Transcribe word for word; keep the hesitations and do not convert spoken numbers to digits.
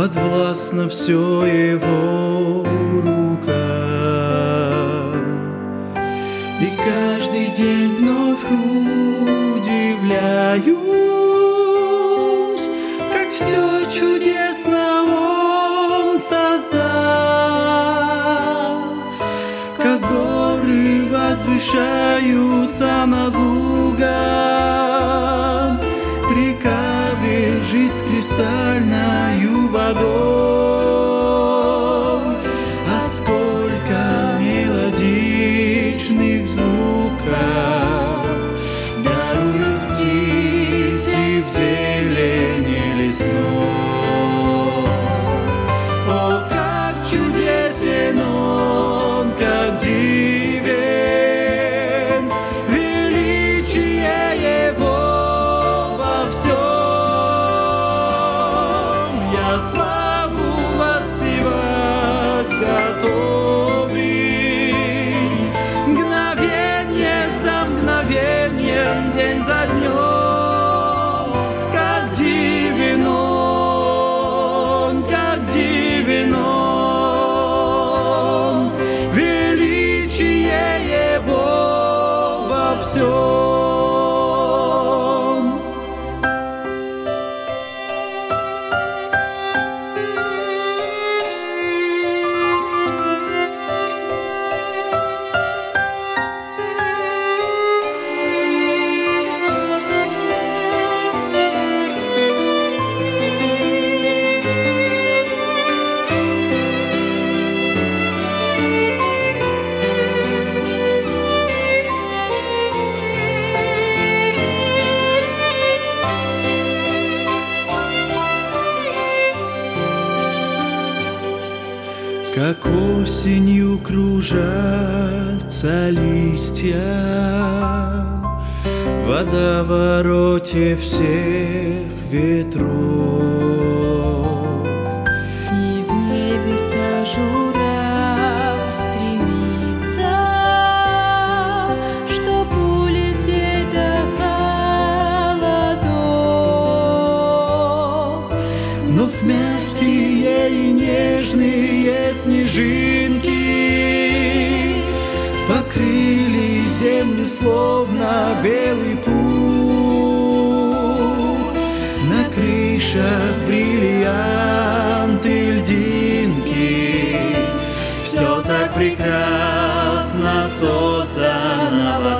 подвластно все Его рука. И каждый день вновь удивляюсь, как все чудесно Он создал, как горы возвышаются над лугом, река бежит с кристальною водой. А сколько мелодичных звуков даруют птицы в зелени лесной. О, как чудесен Он, как дивен величие Его во всем. Я славу воспевать готовый, мгновенье за мгновеньем, день за днем. Как дивен Он, как дивен Он, величие Его во всем. Как осенью кружатся листья в водовороте всех ветров, и в небеса журавль стремится, чтоб улететь до холодов. но в мягкие и нежные снежинки покрыли землю словно белый пух. На крышах бриллианты, льдинки, все так прекрасно создано.